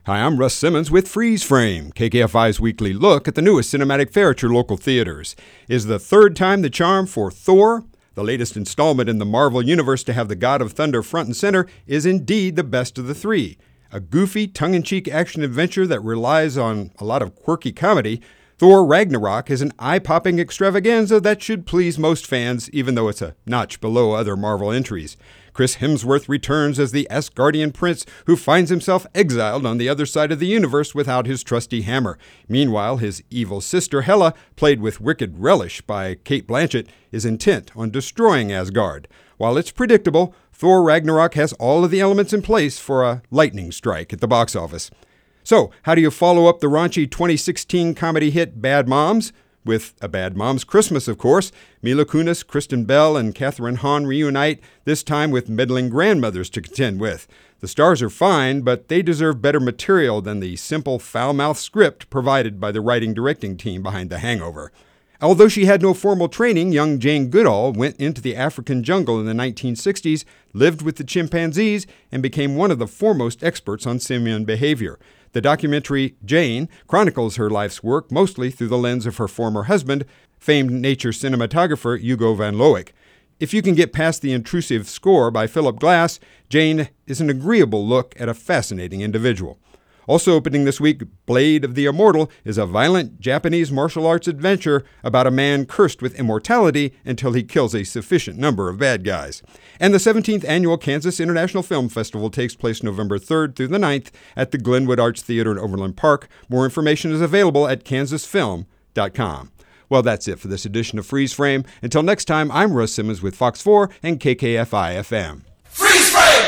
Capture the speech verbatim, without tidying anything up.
Hi, I'm Russ Simmons with Freeze Frame, K K F I's weekly look at the newest cinematic fare at your local theaters. Is the third time the charm for Thor? The latest installment in the Marvel Universe to have the God of Thunder front and center is indeed the best of the three. A goofy, tongue-in-cheek action-adventure that relies on a lot of quirky comedy, Thor Ragnarok is an eye-popping extravaganza that should please most fans, even though it's a notch below other Marvel entries. Chris Hemsworth returns as the Asgardian prince who finds himself exiled on the other side of the universe without his trusty hammer. Meanwhile, his evil sister Hela, played with wicked relish by Cate Blanchett, is intent on destroying Asgard. While it's predictable, Thor Ragnarok has all of the elements in place for a lightning strike at the box office. So, how do you follow up the raunchy twenty sixteen comedy hit Bad Moms? With A Bad Moms Christmas, of course. Mila Kunis, Kristen Bell, and Kathryn Hahn reunite, this time with meddling grandmothers to contend with. The stars are fine, but they deserve better material than the simple, foul-mouthed script provided by the writing-directing team behind The Hangover. Although she had no formal training, young Jane Goodall went into the African jungle in the nineteen sixties, lived with the chimpanzees, and became one of the foremost experts on simian behavior. The documentary Jane chronicles her life's work mostly through the lens of her former husband, famed nature cinematographer Hugo van Loick. If you can get past the intrusive score by Philip Glass, Jane is an agreeable look at a fascinating individual. Also opening this week, Blade of the Immortal is a violent Japanese martial arts adventure about a man cursed with immortality until he kills a sufficient number of bad guys. And the seventeenth Annual Kansas International Film Festival takes place November third through the ninth at the Glenwood Arts Theater in Overland Park. More information is available at kansas film dot com. Well, that's it for this edition of Freeze Frame. Until next time, I'm Russ Simmons with Fox four and K K F I F M. Freeze Frame!